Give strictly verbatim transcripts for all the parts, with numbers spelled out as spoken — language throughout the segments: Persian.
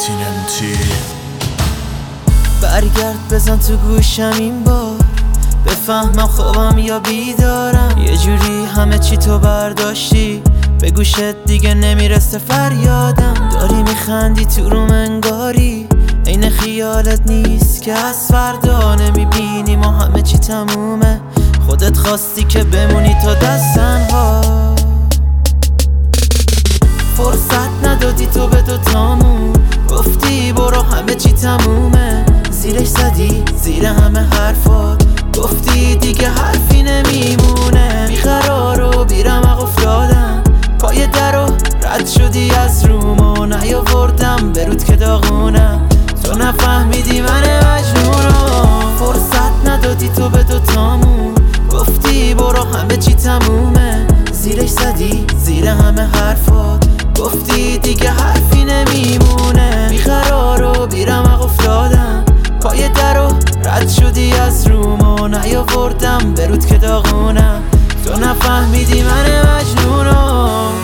کانتیننتی. برگرد بزن تو گوشم این بار، بفهمم خوابم یا بیدارم. یه جوری همه چی تو برداشتی، به گوشت دیگه نمیرسه فریادم. داری میخندی تو روم انگاری، عین خیالت نیست که از فردا نمیبینی ما همه چی تمومه. خودت خواستی که بمونی تا دست تنها، فرصت ندادی تو به دوتامون. گفتی برو همه چی تمومه، زیرش زدی زیر همه حرفات. گفتی دیگه حرفی نمیمونه، بیقرار و بیرمق افتادم پای در و رد شدی از روم و نیاوردم به رود که داغونم. تو نفهمیدی من مجنونم، فرصت ندادی تو به دوتامون. گفتی برو همه چی تمومه، زیرش زدی زیر همه حرفات. گفتی دیگه حرفی نمیمونه، بیقرار و بیرمق افتادم پای در و رد شدی از روم و نیاوردم به رود که داغونم. تو نفهمیدی من مجنونم.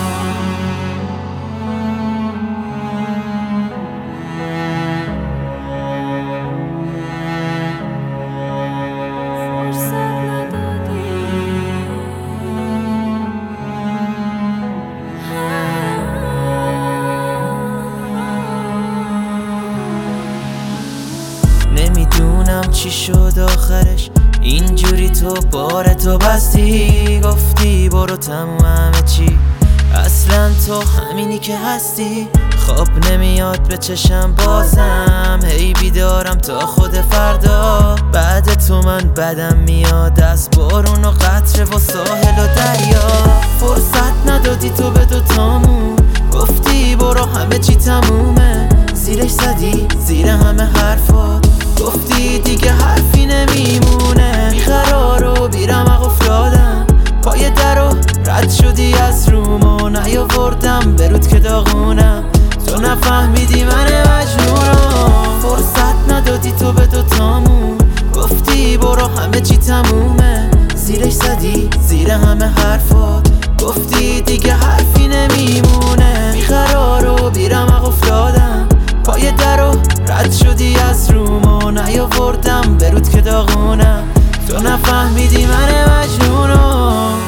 نمیدونم چی شد آخرش، اینجوری تو بار تو بستی. گفتی برو تموم همه چی، اصلا تو همینی که هستی. خواب نمیاد به چشم بازم، هی بیدارم تا خود فردا. بعد تو من بدم میاد از بارون و قطره و ساحل و دریا. فرصت ندادی تو به دوتامون. گفتی برو همه چی تمومه، زیرش زدی زیر همه حرفات. گفتی دیگه حرفی نمیمونه، بیقرار و بیرمق افتادم پای در و رد شدی از روم و نیاوردم به رود که داغونم. تو نفهمیدی من مجنونم، فرصت ندادی تو به دوتامون. گفتی برو همه چی تمومه، زیرش زدی زیر همه حرفات. گفتی دیگه حرفی نمیمونه، بیقرار و بیرمق افتادم پای در و رد شدی از روم و نیاوردم به رود که داغونم. تو نفهمیدی من مجنونم.